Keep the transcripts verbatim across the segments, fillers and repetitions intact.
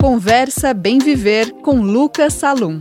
Conversa Bem Viver com Lucas Salum.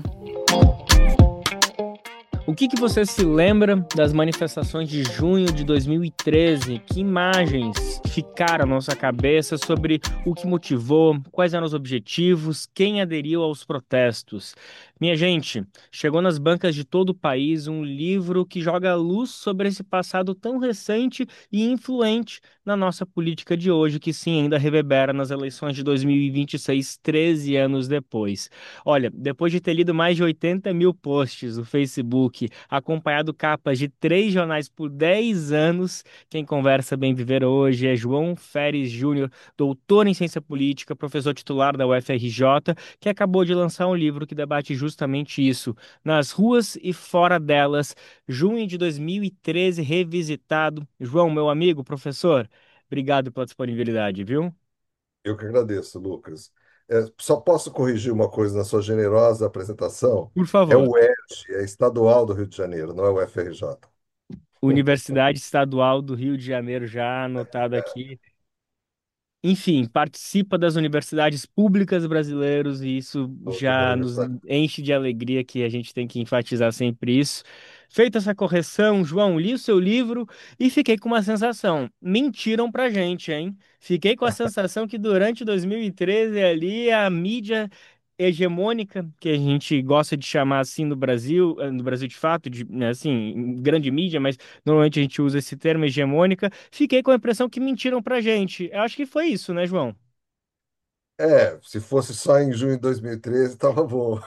O que que você se lembra das manifestações de junho de dois mil e treze? Que imagens ficaram na nossa cabeça sobre o que motivou, quais eram os objetivos, quem aderiu aos protestos? Minha gente, chegou nas bancas de todo o país um livro que joga luz sobre esse passado tão recente e influente na nossa política de hoje, que sim, ainda reverbera nas eleições de dois mil e vinte e seis, treze anos depois. Olha, depois de ter lido mais de oitenta mil posts no Facebook, acompanhado capas de três jornais por dez anos, quem conversa Bem Viver hoje é João Feres Júnior, doutor em ciência política, professor titular da U F R J, que acabou de lançar um livro que debate justamente isso, Nas Ruas e Fora Delas, junho de dois mil e treze, revisitado. João, meu amigo, professor, obrigado pela disponibilidade, viu? Eu que agradeço, Lucas. É, só posso corrigir uma coisa na sua generosa apresentação? Por É favor. o UERJ, é estadual do Rio de Janeiro, não é o F R J. Universidade Estadual do Rio de Janeiro, já anotado aqui. Enfim, participa das universidades públicas brasileiras e isso Da já nos Universidade. enche de alegria, que a gente tem que enfatizar sempre isso. Feita essa correção, João, li o seu livro e fiquei com uma sensação. Mentiram pra gente, hein? Fiquei com a sensação que durante dois mil e treze ali a mídia hegemônica, que a gente gosta de chamar assim no Brasil, eh, no Brasil de fato, de, né, assim, grande mídia, mas normalmente a gente usa esse termo hegemônica. Fiquei com a impressão que mentiram pra gente. Eu acho que foi isso, né, João? É, se fosse só em junho de dois mil e treze, estava bom.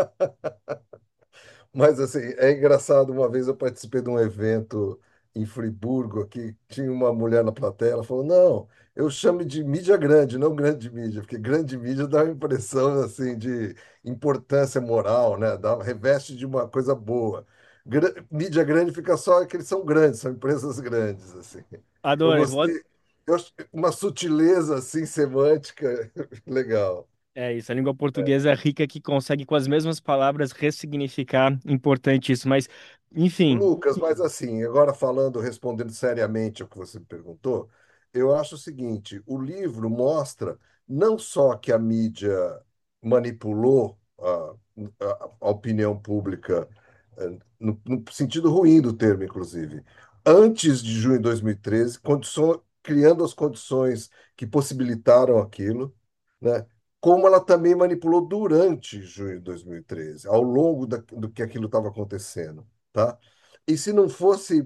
Mas assim, é engraçado, uma vez eu participei de um evento em Friburgo, que tinha uma mulher na plateia, ela falou, não, eu chamo de mídia grande, não grande mídia, porque grande mídia dá uma impressão assim de importância moral, né? Dá, reveste de uma coisa boa. Gra- mídia grande fica só que eles são grandes, são empresas grandes, assim. Eu Adorei. Vou- gostei, eu, acho uma sutileza assim semântica legal. É isso, a língua portuguesa é rica que consegue com as mesmas palavras ressignificar importante isso, mas enfim, Lucas, mas assim, agora falando, respondendo seriamente ao que você me perguntou, eu acho o seguinte: o livro mostra não só que a mídia manipulou a, a- a opinião pública, eh, no, no sentido ruim do termo, inclusive, antes de junho de dois mil e treze, condiço- criando as condições que possibilitaram aquilo, né? Como ela também manipulou durante junho de dois mil e treze, ao longo da- do que aquilo estava acontecendo. Tá? E se não fosse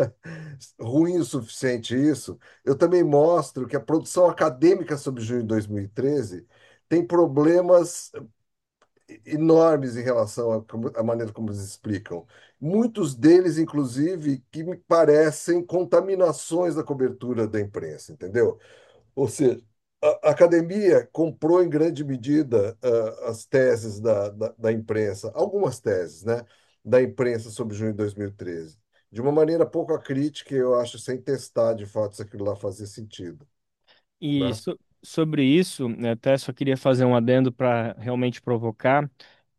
ruim o suficiente isso, eu também mostro que a produção acadêmica sobre junho de dois mil e treze tem problemas enormes em relação à como- à maneira como eles explicam. Muitos deles, inclusive, que me parecem contaminações da cobertura da imprensa, entendeu? Ou seja, a a academia comprou em grande medida ah, as teses da, da, da imprensa, algumas teses, né, da imprensa sobre junho de dois mil e treze, de uma maneira pouco crítica, eu acho, sem testar de fato se aquilo lá fazia sentido, e né? so- sobre isso, né, até só queria fazer um adendo para realmente provocar.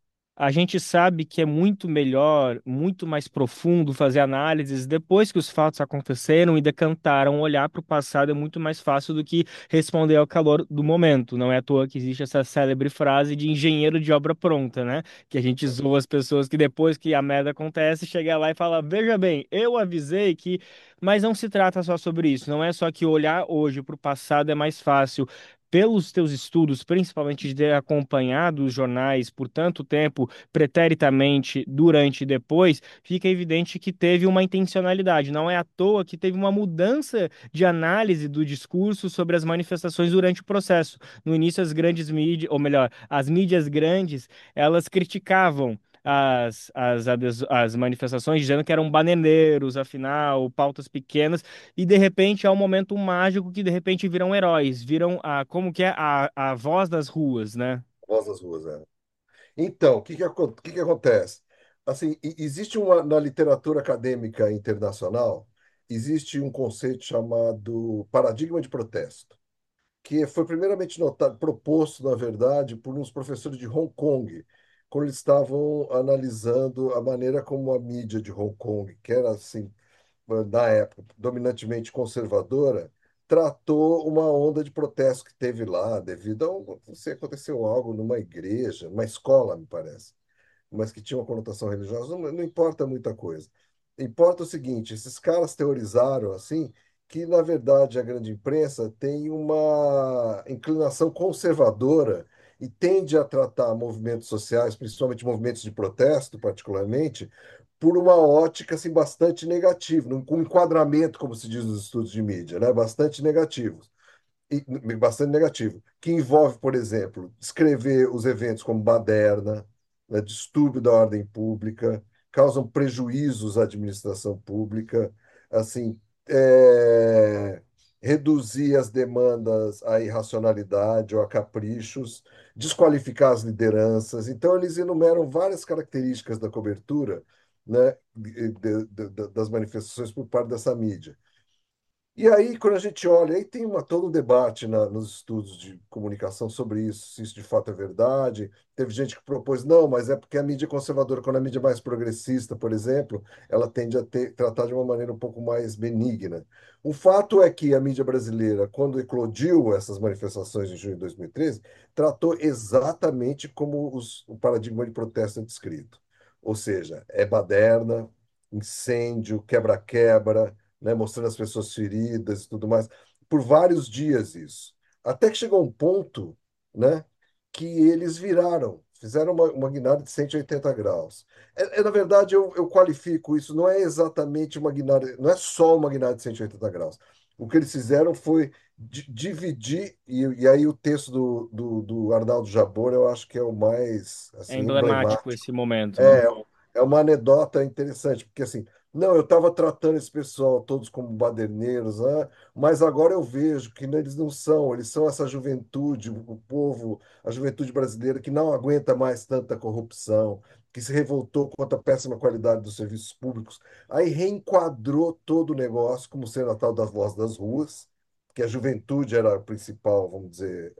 A gente sabe que é muito melhor, muito mais profundo fazer análises depois que os fatos aconteceram e decantaram. Olhar para o passado é muito mais fácil do que responder ao calor do momento. Não é à toa que existe essa célebre frase de engenheiro de obra pronta, né? Que a gente zoa as pessoas que depois que a merda acontece, chega lá e fala: Veja bem, eu avisei que. Mas não se trata só sobre isso. Não é só que olhar hoje para o passado é mais fácil. Pelos teus estudos, principalmente de ter acompanhado os jornais por tanto tempo, preternitamente, durante e depois, fica evidente que teve uma intencionalidade. Não é à toa que teve uma mudança de análise do discurso sobre as manifestações durante o processo. No início, as grandes mídias, ou melhor, as mídias grandes, elas criticavam. As, as, ades- as manifestações dizendo que eram bananeiros, afinal, pautas pequenas, e de repente é um momento mágico que de repente viram heróis, viram a, como que é a, a voz das ruas, né? Voz das ruas, é. Então, o que que, acon- o que que acontece? Assim, e- existe uma, na literatura acadêmica internacional, existe um conceito chamado paradigma de protesto, que foi primeiramente notado, proposto, na verdade, por uns professores de Hong Kong, quando eles estavam analisando a maneira como a mídia de Hong Kong, que era assim, na época, dominantemente conservadora, tratou uma onda de protesto que teve lá, devido a um, não sei, aconteceu algo numa igreja, uma escola, me parece, mas que tinha uma conotação religiosa, não, não importa muita coisa. Importa o seguinte, esses caras teorizaram assim que, na verdade, a grande imprensa tem uma inclinação conservadora e tende a tratar movimentos sociais, principalmente movimentos de protesto, particularmente, por uma ótica assim, bastante negativa, num- com um enquadramento, como se diz nos estudos de mídia, né? Bastante negativo e- bastante negativo, que envolve, por exemplo, descrever os eventos como baderna, né, distúrbio da ordem pública, causam prejuízos à administração pública, assim, é, reduzir as demandas à irracionalidade ou a caprichos, desqualificar as lideranças. Então, eles enumeram várias características da cobertura, né, de- de- de- das manifestações por parte dessa mídia. E aí, quando a gente olha, aí tem uma, todo um debate na- nos estudos de comunicação sobre isso, se isso de fato é verdade. Teve gente que propôs, não, mas é porque a mídia conservadora, quando a mídia é mais progressista, por exemplo, ela tende a ter, tratar de uma maneira um pouco mais benigna. O fato é que a mídia brasileira, quando eclodiu essas manifestações em junho de dois mil e treze, tratou exatamente como os- o paradigma de protesto é descrito. Ou seja, é baderna, incêndio, quebra-quebra, né, mostrando as pessoas feridas e tudo mais, por vários dias isso. Até que chegou um ponto, né, que eles viraram, fizeram uma, uma guinada de cento e oitenta graus. É, é, na verdade, eu, eu qualifico isso, não é exatamente uma guinada, não é só uma guinada de cento e oitenta graus. O que eles fizeram foi di- dividir, e, e aí o texto do, do, do Arnaldo Jabor, eu acho que é o mais É assim, emblemático emblemático. esse momento, né? É, é uma anedota interessante, porque assim, não, eu estava tratando esse pessoal todos como baderneiros, né? Mas agora eu vejo que eles não são, eles são essa juventude, o povo, a juventude brasileira que não aguenta mais tanta corrupção, que se revoltou contra a péssima qualidade dos serviços públicos. Aí reenquadrou todo o negócio como sendo a tal da voz das ruas, que a juventude era a principal, vamos dizer,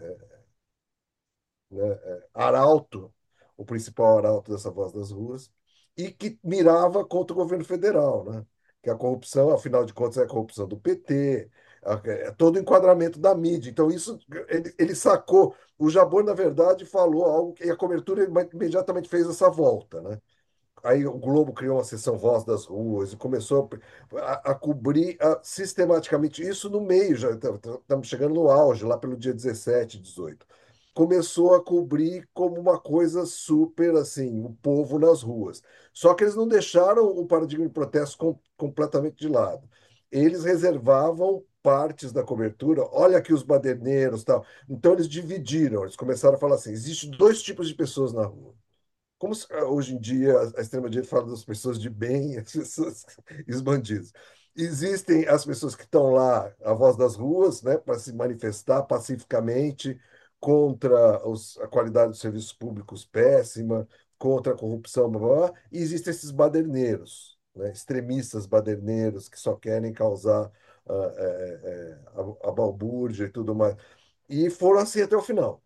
né, é, arauto, o principal arauto dessa voz das ruas, e que mirava contra o governo federal, né? Que a corrupção, afinal de contas, é a corrupção do P T, a- é todo o enquadramento da mídia. Então, isso ele, ele sacou. O Jabor, na verdade, falou algo que a cobertura imediatamente fez essa volta, né? Aí o Globo criou uma seção Voz das Ruas e começou a, a cobrir a, sistematicamente isso no meio, já estamos chegando no auge, lá pelo dia dezessete, dezoito. Começou a cobrir como uma coisa super assim, o povo nas ruas. Só que eles não deixaram o paradigma de protesto com, completamente de lado. Eles reservavam partes da cobertura, olha aqui os baderneiros, tal. Então eles dividiram, eles começaram a falar assim: existem dois tipos de pessoas na rua. Como se, ah, hoje em dia a, a extrema-direita fala das pessoas de bem e as pessoas, e os bandidos. Existem as pessoas que estão lá, a voz das ruas, né, para se manifestar pacificamente contra os, a qualidade dos serviços públicos péssima, contra a corrupção, blá, blá, blá. E existem esses baderneiros, né, extremistas baderneiros que só querem causar ah, é, é, a, a balbúrdia e tudo mais. E foram assim até o final,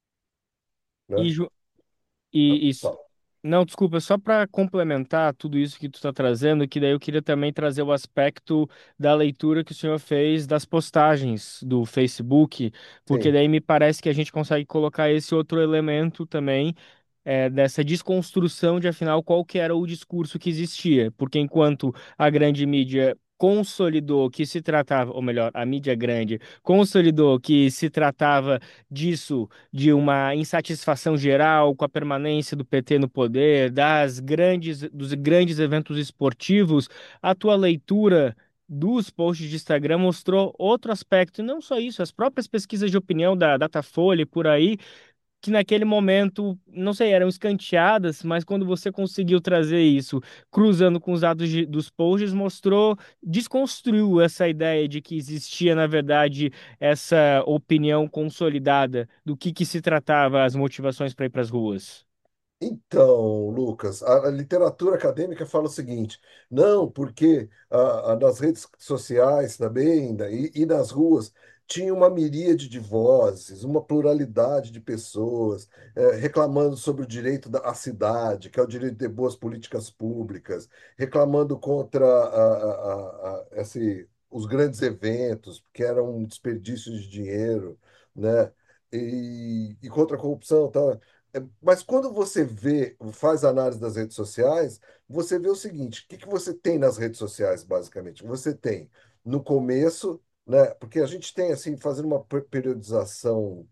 E, né? Ju- Ah, e, e fala. Não, desculpa, só para complementar tudo isso que tu está trazendo, que daí eu queria também trazer o aspecto da leitura que o senhor fez das postagens do Facebook, porque Sim. daí me parece que a gente consegue colocar esse outro elemento também é, dessa desconstrução de afinal qual que era o discurso que existia, porque enquanto a grande mídia consolidou que se tratava, ou melhor, a mídia grande consolidou que se tratava disso, de uma insatisfação geral com a permanência do P T no poder, das grandes, dos grandes eventos esportivos, a tua leitura dos posts de Instagram mostrou outro aspecto, e não só isso, as próprias pesquisas de opinião da Datafolha e por aí que naquele momento, não sei, eram escanteadas, mas quando você conseguiu trazer isso, cruzando com os dados de- dos posts, mostrou, desconstruiu essa ideia de que existia, na verdade, essa opinião consolidada do que que se tratava as motivações para ir para as ruas. Então, Lucas, a, a literatura acadêmica fala o seguinte: não, porque ah, ah, nas redes sociais também né, e, e nas ruas tinha uma miríade de vozes, uma pluralidade de pessoas eh, reclamando sobre o direito da à cidade, que é o direito de ter boas políticas públicas, reclamando contra a, a- a- a- esse, os grandes eventos, porque era um desperdício de dinheiro, né? E, e contra a corrupção, tá? É, Mas quando você vê, faz análise das redes sociais, você vê o seguinte: o que que você tem nas redes sociais, basicamente? Você tem no começo, né? Porque a gente tem assim, fazendo uma per- periodização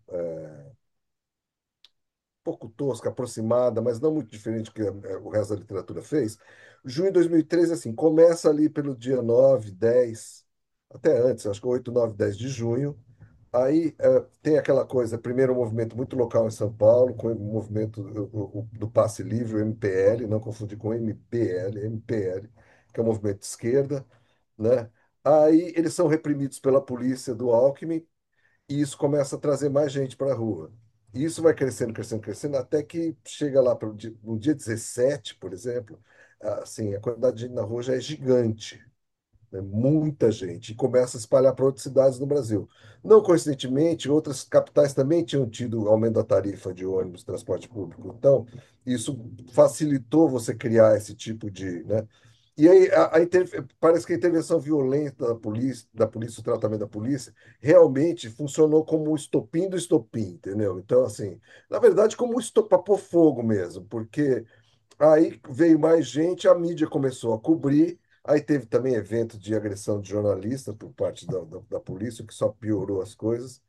pouco tosca, aproximada, mas não muito diferente do que eh, o resto da literatura fez. Junho de dois mil e treze, assim, começa ali pelo dia nove, dez, até antes, acho que oito, nove, dez de junho. Aí eh, tem aquela coisa, primeiro um movimento muito local em São Paulo, com o movimento o- o- do Passe Livre, o M P L, não confundir com M P L, M P L, que é um movimento de esquerda, né? Aí eles são reprimidos pela polícia do Alckmin, e isso começa a trazer mais gente para a rua. E isso vai crescendo, crescendo, crescendo, até que chega lá para dia, no dia dezessete, por exemplo, assim, a quantidade de gente na rua já é gigante, né? Muita gente, e começa a espalhar para outras cidades no Brasil. Não coincidentemente, outras capitais também tinham tido aumento da tarifa de ônibus, transporte público. Então, isso facilitou você criar esse tipo de, né? E aí, a, a inter- parece que a intervenção violenta da polícia, da polícia, o tratamento da polícia, realmente funcionou como um estopim do estopim, entendeu? Então, assim, na verdade, como um estopim para pôr fogo mesmo, porque aí veio mais gente, a mídia começou a cobrir, aí teve também evento de agressão de jornalista por parte da, da, da polícia, o que só piorou as coisas.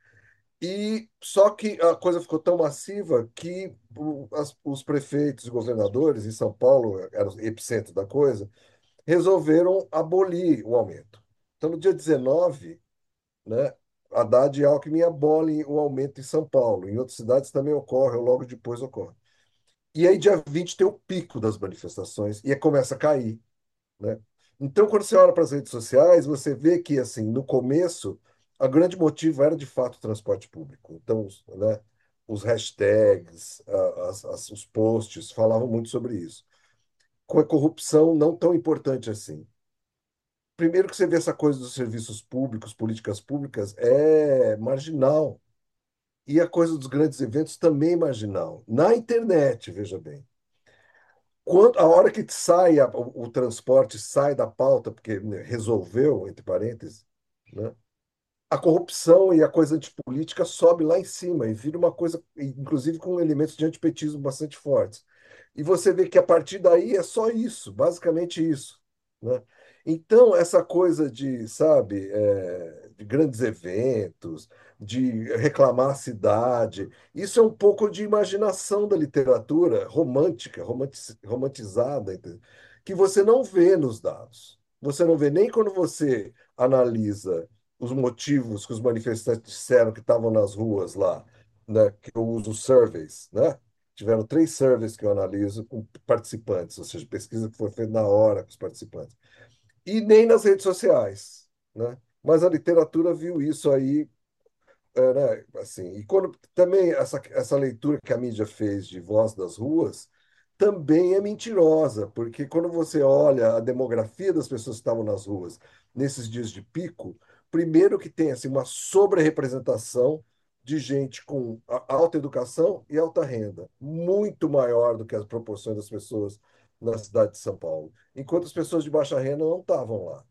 E só que a coisa ficou tão massiva que o- as- os prefeitos e governadores em São Paulo, era o epicentro da coisa, resolveram abolir o aumento. Então, no dia dezenove, né, Haddad e Alckmin abolem o aumento em São Paulo. Em outras cidades também ocorre, ou logo depois ocorre. E aí, dia vinte tem o pico das manifestações e aí começa a cair, né? Então, quando você olha para as redes sociais, você vê que, assim, no começo, o grande motivo era, de fato, o transporte público. Então, os- né, os hashtags, a- as- as- os posts falavam muito sobre isso. Com a corrupção não tão importante assim. Primeiro que você vê essa coisa dos serviços públicos, políticas públicas, é marginal. E a coisa dos grandes eventos também é marginal. Na internet, veja bem. Quando, a hora que sai a- o, o transporte sai da pauta, porque né, resolveu, entre parênteses, né? A corrupção e a coisa antipolítica sobe lá em cima e vira uma coisa, inclusive com elementos de antipetismo bastante fortes. E você vê que a partir daí é só isso, basicamente isso, né? Então, essa coisa de, sabe, é, de grandes eventos, de reclamar a cidade, isso é um pouco de imaginação da literatura romântica, romanti- romantizada, entendeu? Que você não vê nos dados. Você não vê nem quando você analisa os motivos que os manifestantes disseram que estavam nas ruas lá, né, que eu uso surveys, né? Tiveram três surveys que eu analiso com participantes, ou seja, pesquisa que foi feita na hora com os participantes. E nem nas redes sociais, né? Mas a literatura viu isso aí, é, né? Assim, e quando também essa, essa leitura que a mídia fez de Voz das Ruas também é mentirosa, porque quando você olha a demografia das pessoas que estavam nas ruas nesses dias de pico, primeiro que tem assim, uma sobre-representação de gente com a- alta educação e alta renda, muito maior do que as proporções das pessoas na cidade de São Paulo, enquanto as pessoas de baixa renda não estavam lá,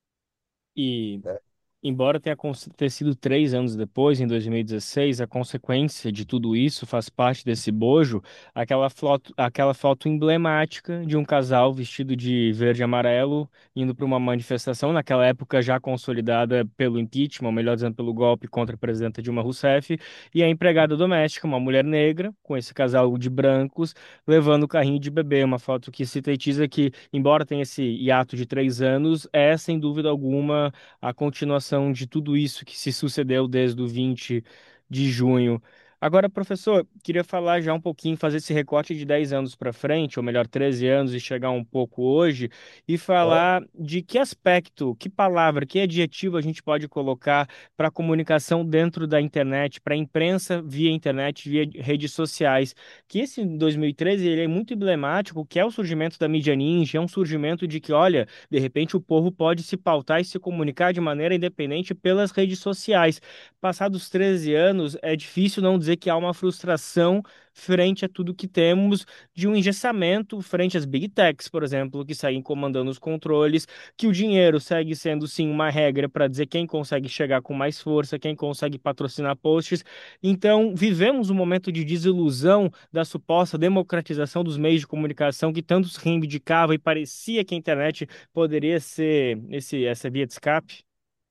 E né? embora tenha acontecido três anos depois, em dois mil e dezesseis, a consequência de tudo isso faz parte desse bojo, aquela foto, aquela foto emblemática de um casal vestido de verde e amarelo indo para uma manifestação, naquela época já consolidada pelo impeachment, ou melhor dizendo, pelo golpe contra a presidenta Dilma Rousseff, e a empregada doméstica, uma mulher negra, com esse casal de brancos, levando o carrinho de bebê, uma foto que sintetiza que, embora tenha esse hiato de três anos, é, sem dúvida alguma, a continuação de tudo isso que se sucedeu desde o vinte de junho. Agora, professor, queria falar já um pouquinho, fazer esse recorte de dez anos para frente, ou melhor, treze anos e chegar um pouco hoje, e Tá? falar de que aspecto, que palavra, que adjetivo a gente pode colocar para a comunicação dentro da internet, para a imprensa via internet, via redes sociais. Que esse dois mil e treze ele é muito emblemático, que é o surgimento da mídia ninja, é um surgimento de que, olha, de repente, o povo pode se pautar e se comunicar de maneira independente pelas redes sociais. Passados treze anos, é difícil não dizer dizer que há uma frustração frente a tudo que temos, de um engessamento frente às big techs, por exemplo, que seguem comandando os controles, que o dinheiro segue sendo sim uma regra para dizer quem consegue chegar com mais força, quem consegue patrocinar posts. Então, vivemos um momento de desilusão da suposta democratização dos meios de comunicação que tanto se reivindicava e parecia que a internet poderia ser esse, essa via de escape.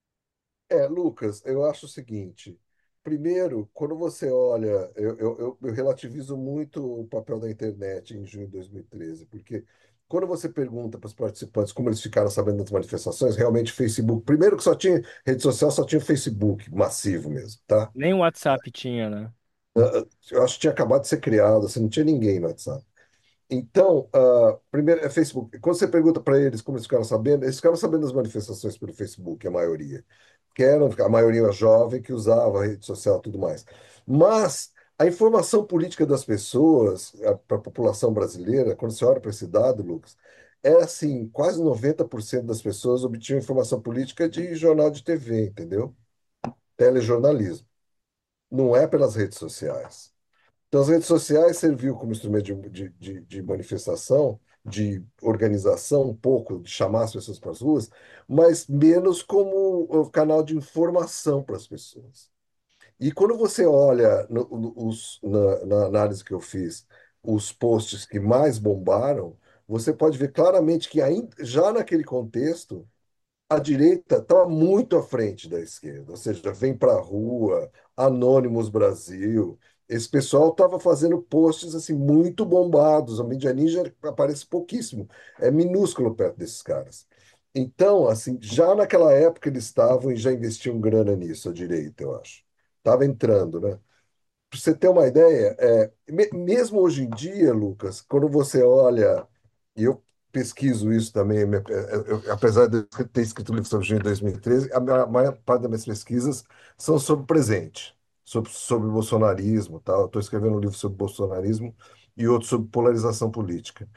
É, Lucas, eu acho o seguinte. Primeiro, quando você olha, eu, eu, eu, eu relativizo muito o papel da internet em junho de dois mil e treze, porque quando você pergunta para os participantes como eles ficaram sabendo das manifestações, realmente Facebook, primeiro que só tinha rede social, só tinha o Facebook massivo mesmo, tá? Nem o WhatsApp tinha, né? Eu acho que tinha acabado de ser criado, assim, não tinha ninguém no WhatsApp. Então, ah, primeiro é Facebook. Quando você pergunta para eles como eles ficaram sabendo, eles ficaram sabendo das manifestações pelo Facebook, a maioria. Que eram a maioria jovem que usava a rede social e tudo mais. Mas a informação política das pessoas, para a população brasileira, quando você olha para esse dado, Lucas, é assim, quase noventa por cento das pessoas obtinham informação política de jornal de T V, entendeu? Telejornalismo. Não é pelas redes sociais. Então, as redes sociais serviu como instrumento de, de, de, de manifestação, de organização, um pouco, de chamar as pessoas para as ruas, mas menos como o canal de informação para as pessoas. E quando você olha no, no- os, na, na análise que eu fiz, os posts que mais bombaram, você pode ver claramente que ainda, já naquele contexto, a direita estava muito à frente da esquerda, ou seja, vem para a rua, Anônimos Brasil. Esse pessoal estava fazendo posts assim muito bombados. A mídia ninja aparece pouquíssimo, é minúsculo perto desses caras. Então, assim, já naquela época eles estavam e já investiam grana nisso, a direita, eu acho. Estava entrando, né? Para você ter uma ideia, é, me- mesmo hoje em dia, Lucas, quando você olha, e eu pesquiso isso também, me- eu- eu- apesar de eu ter escrito o livro sobre junho de dois mil e treze, a minha- a maior parte das minhas pesquisas são sobre o presente, sobre, sobre o bolsonarismo, tal. Estou escrevendo um livro sobre bolsonarismo e outro sobre polarização política.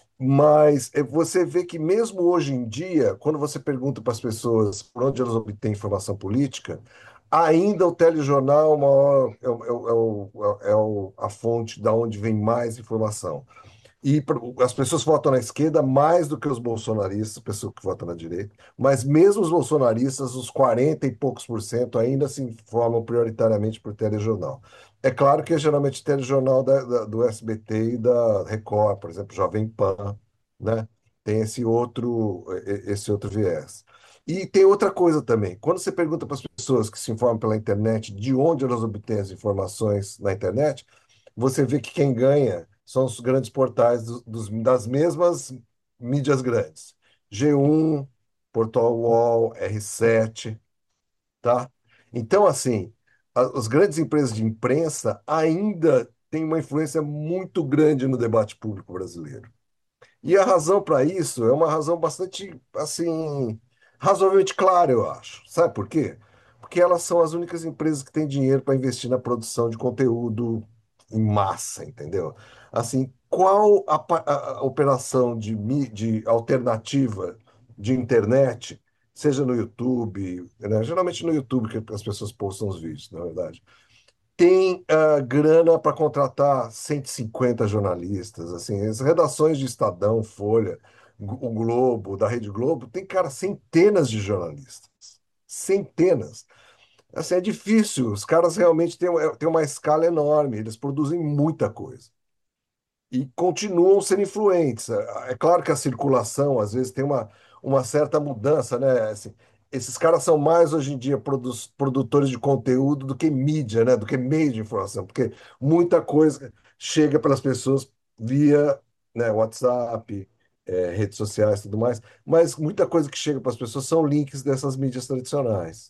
Mas é, você vê que mesmo hoje em dia, quando você pergunta para as pessoas por onde elas obtêm informação política, ainda o telejornal é, o maior- é, o- é o- é o- é o- a fonte da onde vem mais informação. E pro- as pessoas votam na esquerda mais do que os bolsonaristas, pessoas que votam na direita, mas mesmo os bolsonaristas, os quarenta e poucos por cento, ainda se informam prioritariamente por telejornal. É claro que é geralmente telejornal da, da- do S B T e da Record, por exemplo, Jovem Pan, né? Tem esse outro, e- esse outro viés. E tem outra coisa também. Quando você pergunta para as pessoas que se informam pela internet de onde elas obtêm as informações na internet, você vê que quem ganha são os grandes portais dos, dos- das mesmas mídias grandes. G um, Portal UOL, R sete, tá? Então, assim, a- as grandes empresas de imprensa ainda têm uma influência muito grande no debate público brasileiro. E a razão para isso é uma razão bastante, assim, razoavelmente clara, eu acho. Sabe por quê? Porque elas são as únicas empresas que têm dinheiro para investir na produção de conteúdo em massa, entendeu? Assim, qual a, pa- a- a operação de, mi- de alternativa de internet, seja no YouTube, né? Geralmente no YouTube que as pessoas postam os vídeos, na verdade tem ah, grana para contratar cento e cinquenta jornalistas, assim, as redações de Estadão, Folha, o Globo, da Rede Globo, tem, cara, centenas de jornalistas. Centenas. Assim, é difícil, os caras realmente têm, é, têm uma escala enorme, eles produzem muita coisa e continuam sendo influentes. É é claro que a circulação, às vezes, tem uma, uma certa mudança, né? Assim, esses caras são mais, hoje em dia, produ produtores de conteúdo do que mídia, né? Do que meio de informação, porque muita coisa chega pelas pessoas via, né, WhatsApp, é, redes sociais e tudo mais, mas muita coisa que chega para as pessoas são links dessas mídias tradicionais.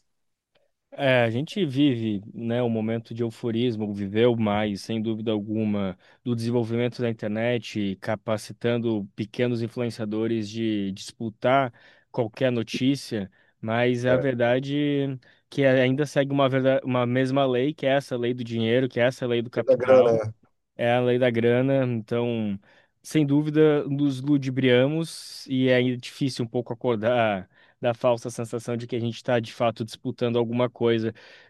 É, a gente vive, né, um momento de euforismo, viveu mais, sem dúvida alguma, do desenvolvimento da internet, capacitando pequenos influenciadores de disputar qualquer notícia, mas a É, verdade é que ainda segue uma, verda- uma mesma lei, que é essa lei do dinheiro, que é essa lei do é da grana, capital. é. É a lei da grana, então, sem dúvida, nos ludibriamos e é difícil um pouco acordar da falsa sensação de que a gente está de fato disputando alguma coisa.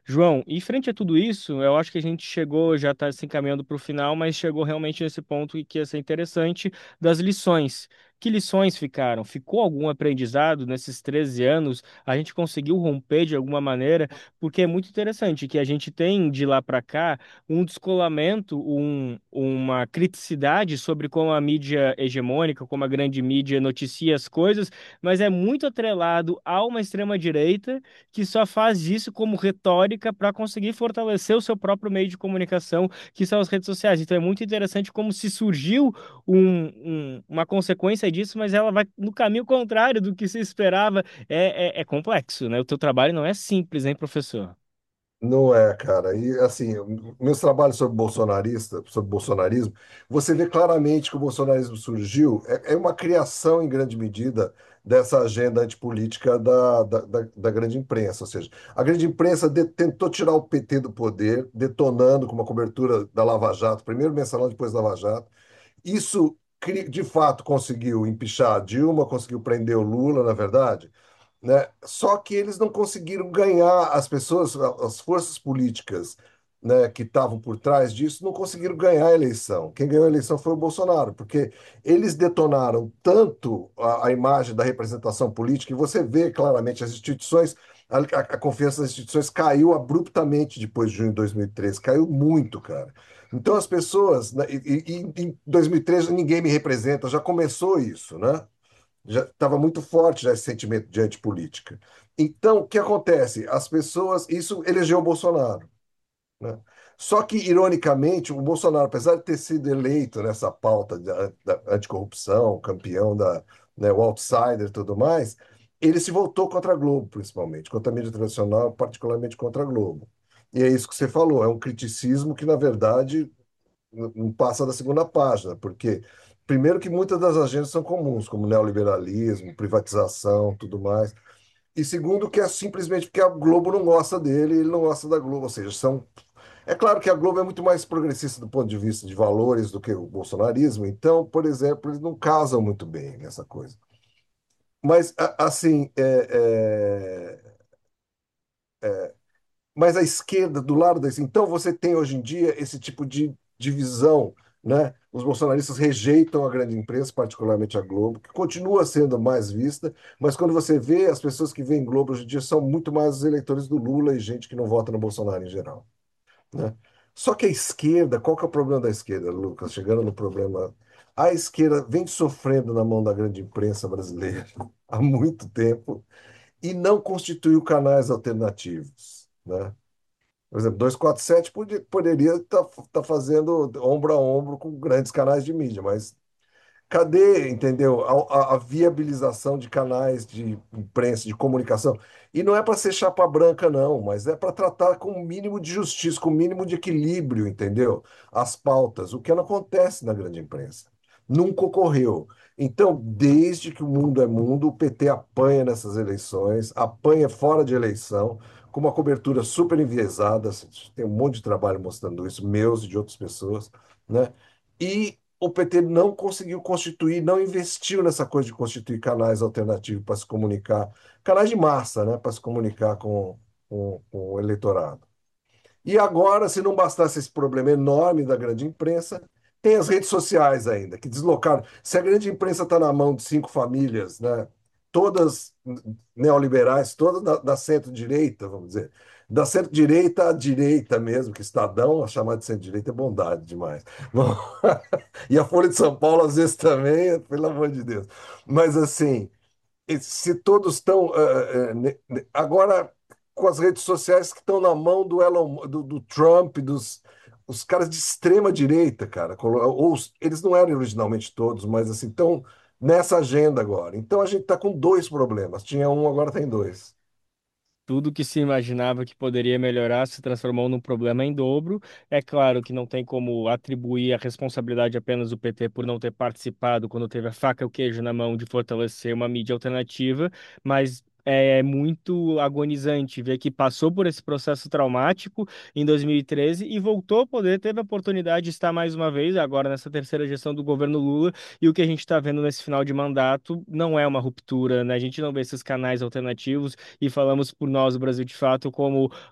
João, e frente a tudo isso, eu acho que a gente chegou, já está se encaminhando para o final, mas chegou realmente nesse ponto que ia ser interessante das lições. Que lições ficaram? Ficou algum aprendizado nesses treze anos? A gente conseguiu romper de alguma maneira? Porque é muito interessante que a gente tem de lá para cá um descolamento, um, uma criticidade sobre como a mídia hegemônica, como a grande mídia noticia as coisas, mas é muito atrelado a uma extrema-direita que só faz isso como retórica para conseguir fortalecer o seu próprio meio de comunicação, que são as redes sociais. Então é muito interessante como se surgiu um- um- uma consequência disso, mas ela vai no caminho contrário do que se esperava. É, é, é complexo, né? O teu trabalho não é simples, hein, professor? Não é, cara. E assim, meus trabalhos sobre bolsonarista, sobre bolsonarismo, você vê claramente que o bolsonarismo surgiu, é, é uma criação em grande medida dessa agenda antipolítica da, da, da, da grande imprensa. Ou seja, a grande imprensa de- tentou tirar o P T do poder, detonando com uma cobertura da Lava Jato, primeiro mensalão, depois Lava Jato. Isso, cri- de fato, conseguiu empichar a Dilma, conseguiu prender o Lula, na verdade, né? Só que eles não conseguiram ganhar as pessoas, as forças políticas, né, que estavam por trás disso, não conseguiram ganhar a eleição. Quem ganhou a eleição foi o Bolsonaro, porque eles detonaram tanto a, a imagem da representação política, e você vê claramente as instituições, a, a- a confiança nas instituições caiu abruptamente depois de junho de dois mil e treze, caiu muito, cara. Então as pessoas, né, e, e- e em dois mil e treze ninguém me representa, já começou isso, né? Já estava muito forte já esse sentimento de antipolítica. Então, o que acontece? As pessoas, isso elegeu o Bolsonaro, né? Só que, ironicamente, o Bolsonaro, apesar de ter sido eleito nessa pauta da, da anticorrupção, campeão da, né, o outsider e tudo mais, ele se voltou contra a Globo, principalmente, contra a mídia tradicional, particularmente contra a Globo. E é isso que você falou, é um criticismo que, na verdade, não passa da segunda página, porque primeiro que muitas das agendas são comuns, como neoliberalismo, privatização, tudo mais. E segundo que é simplesmente porque a Globo não gosta dele, e ele não gosta da Globo, ou seja, são é claro que a Globo é muito mais progressista do ponto de vista de valores do que o bolsonarismo, então, por exemplo, eles não casam muito bem nessa coisa. Mas, a- assim, é, é, mas a esquerda, do lado da esquerda. Então, você tem hoje em dia esse tipo de divisão, né? Os bolsonaristas rejeitam a grande imprensa, particularmente a Globo, que continua sendo mais vista, mas quando você vê, as pessoas que veem Globo hoje em dia são muito mais os eleitores do Lula e gente que não vota no Bolsonaro em geral, né? Só que a esquerda, qual que é o problema da esquerda, Lucas? Chegando no problema, a esquerda vem sofrendo na mão da grande imprensa brasileira há muito tempo e não constituiu canais alternativos, né? Por exemplo, duzentos e quarenta e sete pode- poderia estar fazendo ombro a ombro com grandes canais de mídia, mas cadê, entendeu? A, a- a viabilização de canais de imprensa, de comunicação. E não é para ser chapa branca, não, mas é para tratar com o mínimo de justiça, com o mínimo de equilíbrio, entendeu? As pautas, o que não acontece na grande imprensa. Nunca ocorreu. Então, desde que o mundo é mundo, o P T apanha nessas eleições, apanha fora de eleição, com uma cobertura super enviesada. Tem um monte de trabalho mostrando isso, meus e de outras pessoas, né? E o P T não conseguiu constituir, não investiu nessa coisa de constituir canais alternativos para se comunicar, canais de massa, né, para se comunicar com, com, com o eleitorado. E agora, se não bastasse esse problema enorme da grande imprensa, tem as redes sociais ainda, que deslocaram. Se a grande imprensa está na mão de cinco famílias, né, todas neoliberais, todas da, da centro-direita, vamos dizer, da centro-direita à direita mesmo, que Estadão, a chamar de centro-direita é bondade demais. Bom, e a Folha de São Paulo, às vezes, também, pelo amor de Deus. Mas, assim, e se todos estão. eh, eh, ne- ne- agora, com as redes sociais que estão na mão do, Elon, do, do Trump, dos os caras de extrema direita, cara. colo- Ou, os- eles não eram originalmente todos, mas, assim, estão nessa agenda agora. Então, a gente está com dois problemas. Tinha um, agora tem dois. Tudo que se imaginava que poderia melhorar se transformou num problema em dobro. É claro que não tem como atribuir a responsabilidade apenas do P T por não ter participado quando teve a faca e o queijo na mão de fortalecer uma mídia alternativa, mas é muito agonizante ver que passou por esse processo traumático em dois mil e treze e voltou a poder, teve a oportunidade de estar mais uma vez, agora nessa terceira gestão do governo Lula, e o que a gente está vendo nesse final de mandato não é uma ruptura, né? A gente não vê esses canais alternativos e falamos por nós, o Brasil de Fato, como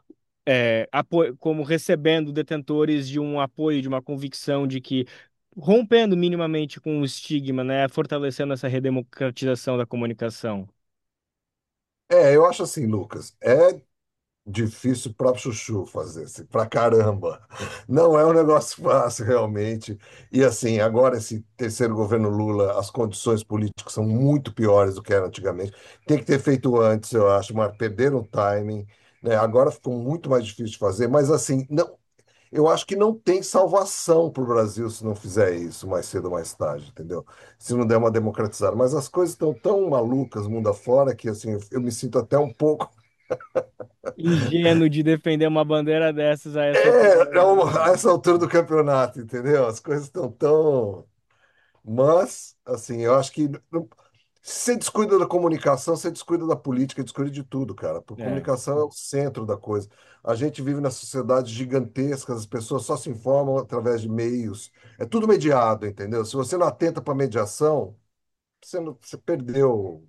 é, apo- como recebendo detentores de um apoio, de uma convicção de que, rompendo minimamente com o estigma, né, fortalecendo essa redemocratização da comunicação. É, eu acho assim, Lucas, é difícil para chuchu fazer, assim, para caramba. Não é um negócio fácil, realmente. E assim, agora esse terceiro governo Lula, as condições políticas são muito piores do que eram antigamente. Tem que ter feito antes, eu acho, mas perderam o timing, né? Agora ficou muito mais difícil de fazer, mas assim, não, eu acho que não tem salvação para o Brasil se não fizer isso mais cedo ou mais tarde, entendeu? Se não der uma democratizada. Mas as coisas estão tão malucas mundo afora que assim, eu me sinto até um pouco Ingênuo de defender uma bandeira dessas a essa É, altura. é uma- a essa altura do campeonato, entendeu? As coisas estão tão. Mas, assim, eu acho que não- se você descuida da comunicação, você descuida da política, descuida de tudo, cara. Porque É. comunicação é o centro da coisa. A gente vive na sociedade gigantescas, as pessoas só se informam através de meios. É tudo mediado, entendeu? Se você não atenta para mediação, você, não- você perdeu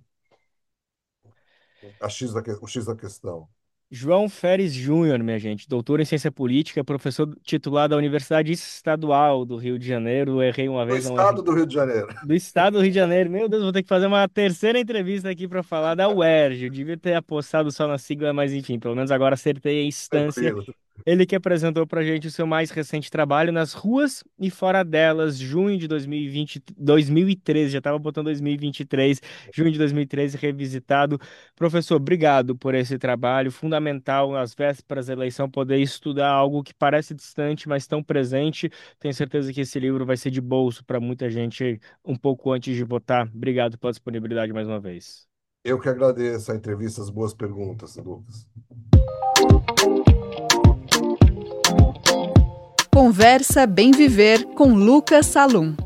a X da, que- o X da questão. João Feres Júnior, minha gente, doutor em ciência política, professor titular da Universidade Estadual do Rio de Janeiro. Errei uma Do vez, não estado errei. do Rio de Janeiro. Do estado do Rio de Janeiro. Meu Deus, vou ter que fazer uma terceira entrevista aqui para falar da U E R J. Eu devia ter apostado só na sigla, mas enfim, pelo menos agora acertei a instância. Tranquilo. Ele que apresentou para gente o seu mais recente trabalho nas ruas e fora delas, junho de dois mil e vinte, dois mil e treze, já estava botando dois mil e vinte e três, junho de dois mil e treze, revisitado. Professor, obrigado por esse trabalho, fundamental nas vésperas da eleição poder estudar algo que parece distante, mas tão presente. Tenho certeza que esse livro vai ser de bolso para muita gente um pouco antes de votar. Obrigado pela disponibilidade mais uma vez. Eu que agradeço a entrevista, as boas perguntas, Lucas. Conversa Bem Viver com Lucas Salum.